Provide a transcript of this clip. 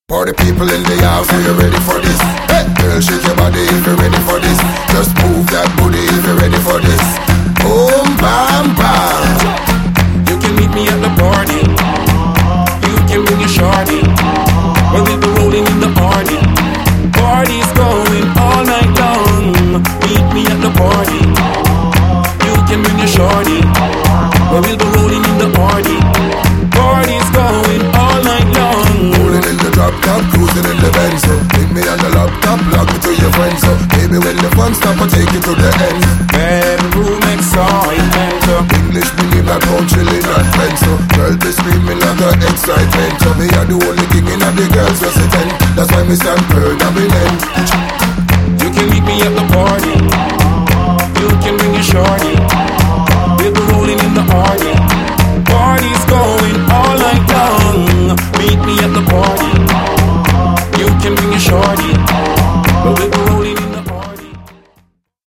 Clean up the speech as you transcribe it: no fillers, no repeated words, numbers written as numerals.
Party people in the house, are you ready for this? Hey, girl, shake your body if you're ready for this. Just move that booty if you're ready for this. Boom, bam, bam. You can meet me at the party. You can bring your shorty. Well, we'll be rolling in the party. Party's going all night long. Meet me at the party. You can bring your shorty. Well, we'll be rolling in the party. Party's going all night long. Rolling in the drop top, cruising in the Benz. So meet me on the laptop, log me to your friends. So baby, when the fun stop, I'll take you to the end. Bedroom excitement. English meaning that home chilling and friends. So girl be screaming like an excitement. So me are the only king in the girls resident. That's why me stand proud and be named. You can meet me at the party. You can bring your shorty. We'll be rolling in the party. Party's going all night long. Meet me at the party. You can bring your shorty.